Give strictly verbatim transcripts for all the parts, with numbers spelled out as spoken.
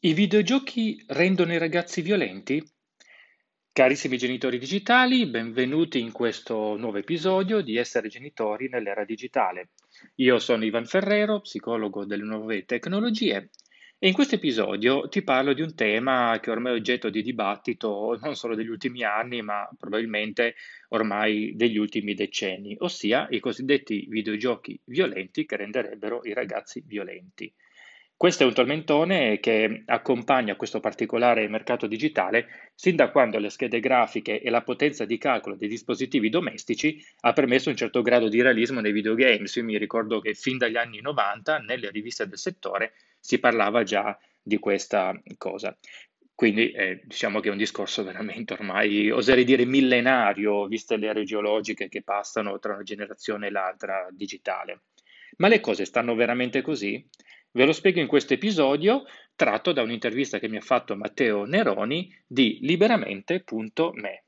I videogiochi rendono i ragazzi violenti? Carissimi genitori digitali, benvenuti in questo nuovo episodio di Essere genitori nell'era digitale. Io sono Ivan Ferrero, psicologo delle nuove tecnologie, e in questo episodio ti parlo di un tema che ormai è oggetto di dibattito non solo degli ultimi anni, ma probabilmente ormai degli ultimi decenni, ossia i cosiddetti videogiochi violenti che renderebbero i ragazzi violenti. Questo è un tormentone che accompagna questo particolare mercato digitale sin da quando le schede grafiche e la potenza di calcolo dei dispositivi domestici ha permesso un certo grado di realismo nei videogames. Io mi ricordo che fin dagli anni novanta nelle riviste del settore si parlava già di questa cosa. Quindi eh, diciamo che è un discorso veramente ormai, oserei dire, millenario, viste le ere geologiche che passano tra una generazione e l'altra digitale. Ma le cose stanno veramente così? Ve lo spiego in questo episodio, tratto da un'intervista che mi ha fatto Matteo Neroni di liberamente punto me.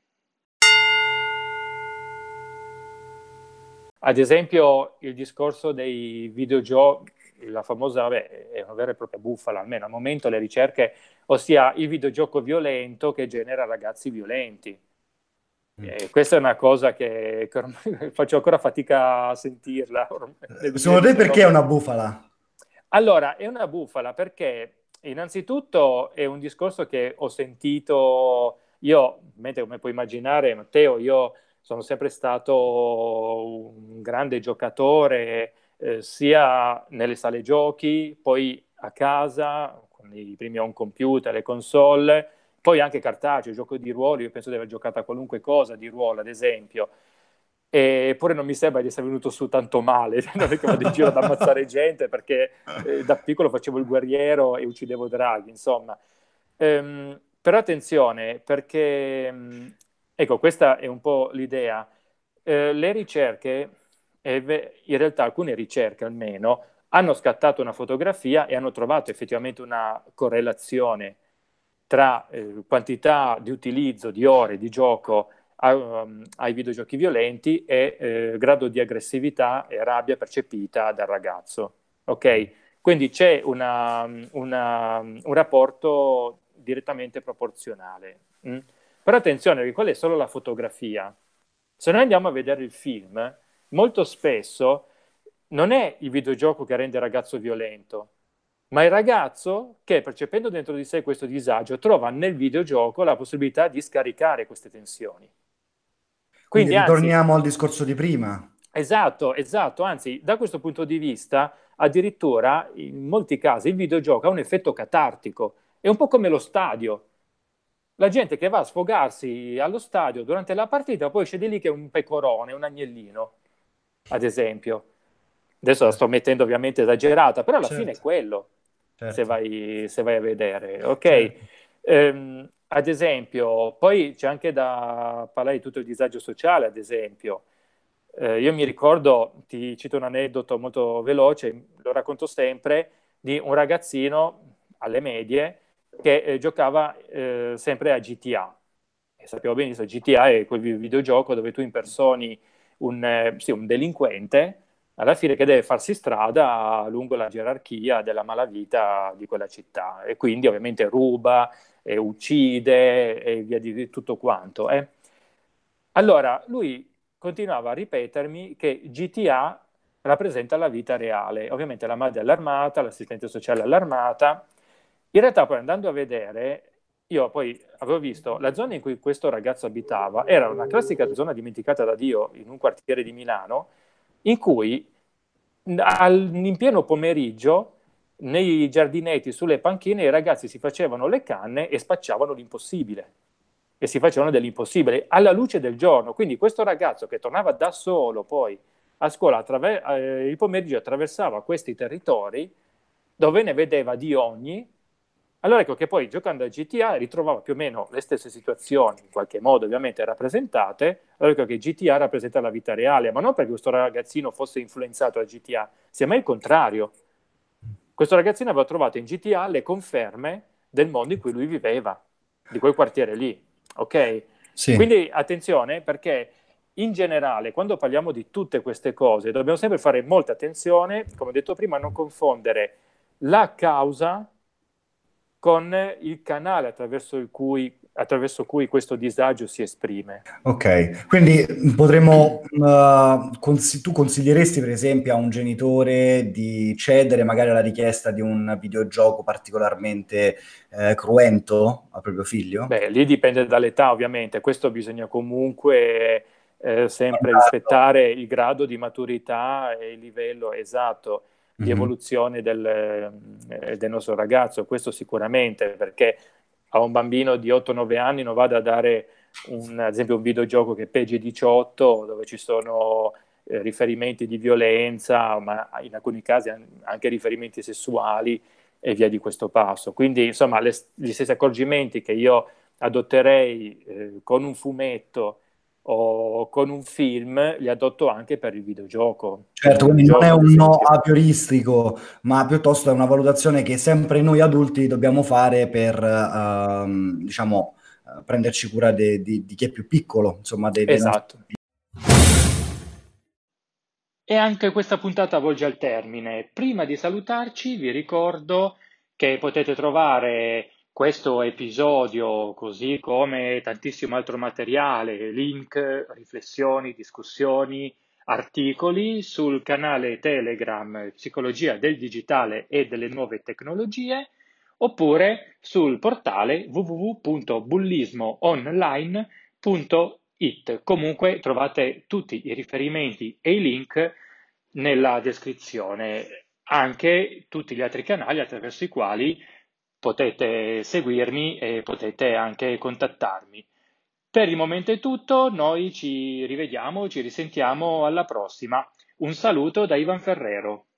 Ad esempio, il discorso dei videogiochi, la famosa, vabbè, è una vera e propria bufala, almeno al momento le ricerche, ossia il videogioco violento che genera ragazzi violenti. Mm. E questa è una cosa che, che ormai faccio ancora fatica a sentirla ormai nel Secondo te perché è duemiladiciannove. una bufala? Allora, è una bufala perché innanzitutto è un discorso che ho sentito io, mentre come puoi immaginare, Matteo, io sono sempre stato un grande giocatore, eh, sia nelle sale giochi, poi a casa, con i primi home computer, le console, poi anche cartaceo, gioco di ruolo, io penso di aver giocato a qualunque cosa di ruolo, ad esempio. Eppure non mi sembra di essere venuto su tanto male, non è che vado in giro ad ammazzare gente perché eh, da piccolo facevo il guerriero e uccidevo draghi, insomma. Ehm, però attenzione, perché mh, ecco, questa è un po' l'idea. Eh, le ricerche, eh, ve- in realtà alcune ricerche almeno, hanno scattato una fotografia e hanno trovato effettivamente una correlazione tra eh, quantità di utilizzo di ore di gioco a- um, ai videogiochi violenti e eh, grado di aggressività e rabbia percepita dal ragazzo. Ok? Quindi c'è una, una- un rapporto direttamente proporzionale. Mm? Però attenzione, perché quella è solo la fotografia. Se noi andiamo a vedere il film, molto spesso non è il videogioco che rende il ragazzo violento, ma il ragazzo che, percependo dentro di sé questo disagio, trova nel videogioco la possibilità di scaricare queste tensioni. Quindi Quindi, anzi, ritorniamo al discorso di prima. esatto, esatto, anzi, da questo punto di vista, addirittura in molti casi il videogioco ha un effetto catartico, è un po' come lo stadio. La gente che va a sfogarsi allo stadio durante la partita poi esce di lì che è un pecorone, un agnellino, ad esempio. Adesso la sto Certo, mettendo ovviamente esagerata, però alla fine è certo, quello, se certo, vai, se vai a vedere, ok? certo. Ehm, ad esempio, poi c'è anche da parlare di tutto il disagio sociale, ad esempio. Eh, io mi ricordo, ti cito un aneddoto molto veloce, lo racconto sempre, di un ragazzino alle medie che eh, giocava eh, sempre a G T A. E sappiamo benissimo, G T A è quel videogioco dove tu impersoni un, eh, sì, un delinquente alla fine che deve farsi strada lungo la gerarchia della malavita di quella città e quindi ovviamente ruba, e uccide e via di tutto quanto. eh. Allora, lui continuava a ripetermi che G T A rappresenta la vita reale. Ovviamente la madre è allarmata, l'assistente sociale è allarmata. In realtà poi andando a vedere, io poi avevo visto la zona in cui questo ragazzo abitava, era una classica zona dimenticata da Dio in un quartiere di Milano, in cui al- in pieno pomeriggio nei giardinetti, sulle panchine, i ragazzi si facevano le canne e spacciavano l'impossibile. E si facevano dell'impossibile alla luce del giorno. Quindi questo ragazzo che tornava da solo poi a scuola attraver- eh, il pomeriggio attraversava questi territori dove ne vedeva di ogni. Allora ecco che poi giocando a G T A ritrovava più o meno le stesse situazioni, in qualche modo ovviamente rappresentate, allora ecco che G T A rappresenta la vita reale, ma non perché questo ragazzino fosse influenzato da G T A, semmai il contrario. Questo ragazzino aveva trovato in G T A le conferme del mondo in cui lui viveva, di quel quartiere lì, ok? Sì, Quindi attenzione perché in generale quando parliamo di tutte queste cose dobbiamo sempre fare molta attenzione, come ho detto prima, a non confondere la causa con il canale attraverso il cui, attraverso cui questo disagio si esprime. Ok, quindi potremmo, uh, consi- tu consiglieresti per esempio a un genitore di cedere magari alla richiesta di un videogioco particolarmente eh, cruento al proprio figlio? Beh, lì dipende dall'età ovviamente, questo bisogna comunque eh, sempre Guardarlo. rispettare il grado di maturità e il livello esatto di Mhm. evoluzione del, eh, del nostro ragazzo, questo sicuramente, perché a un bambino di otto nove anni non vado a dare un, ad esempio un videogioco che è P G diciotto, dove ci sono eh, riferimenti di violenza, ma in alcuni casi anche riferimenti sessuali e via di questo passo. Quindi, insomma, le, gli stessi accorgimenti che io adotterei eh, con un fumetto o con un film, li adotto anche per il videogioco, per il Certo, quindi non è videogioco, ad un no esempio. aprioristico, ma piuttosto è una valutazione che sempre noi adulti dobbiamo fare per, ehm, diciamo, eh, prenderci cura de- di, di chi è più piccolo, insomma, dei, dei nostri. Esatto. E anche questa puntata volge al termine. Prima di salutarci, vi ricordo che potete trovare questo episodio, così come tantissimo altro materiale, link, riflessioni, discussioni, articoli sul canale Telegram Psicologia del Digitale e delle Nuove Tecnologie, oppure sul portale w w w punto bullismoonline punto it. Comunque trovate tutti i riferimenti e i link nella descrizione, anche tutti gli altri canali attraverso i quali potete seguirmi e potete anche contattarmi. Per il momento è tutto, noi ci rivediamo, ci risentiamo alla prossima. Un saluto da Ivan Ferrero.